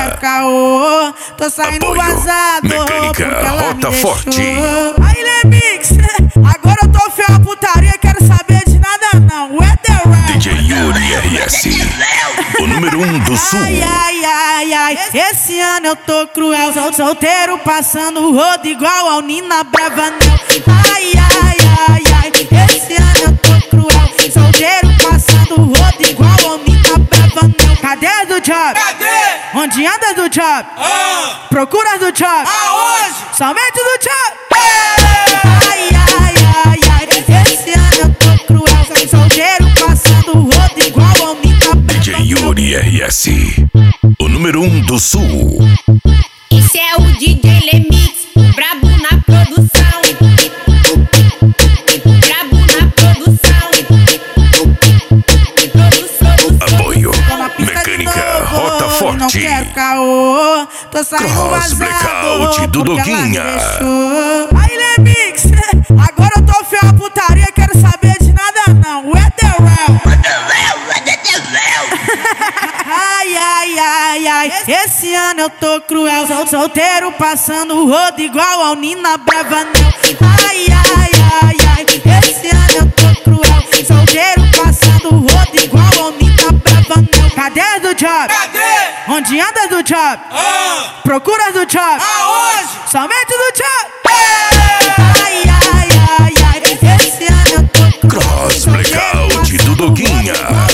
Caô, tô saindo Apoio vazado. Mecânica Rota Forte. Aí, Lemix, agora eu tô feio a putaria, quero saber de nada não. DJ Yuri RS, o número 1 do Sul. Ai, esse ano eu tô cruel, solteiro passando o rodo igual ao Nina Bravanel. Ai, esse ano eu tô cruel, solteiro passando o rodo igual ao Nina Bravanel. Cadê do job? Cadê? Onde anda do job? Procura do job? Aonde? Somente do job? Ai, esse ano eu tô cruel, solteiro passando o rodo igual ao Nina Bravanel. DJ Yuri RS, o número 1 do Sul. Esse é o DJ Lemix, brabo na produção. Brabo na produção. Apoio Mecânica Rota Não Forte. quero caô, tô saindo Cross vazado. Blackout do porque ela me Doguinha. deixou. Aí, Lemix, agora eu tô feio a putaria, quero saber de nada não. Ai, esse ano eu tô cruel, solteiro passando o rodo igual ao Nina Bravanel. Ai, esse ano eu tô cruel, solteiro passando o rodo igual ao Nina Bravanel. Cadê do job? Cadê? Onde anda do job? Procura do job? Aonde? Somente do job? Ai, esse ano eu tô cruel, Cross Blackout do Doguinha.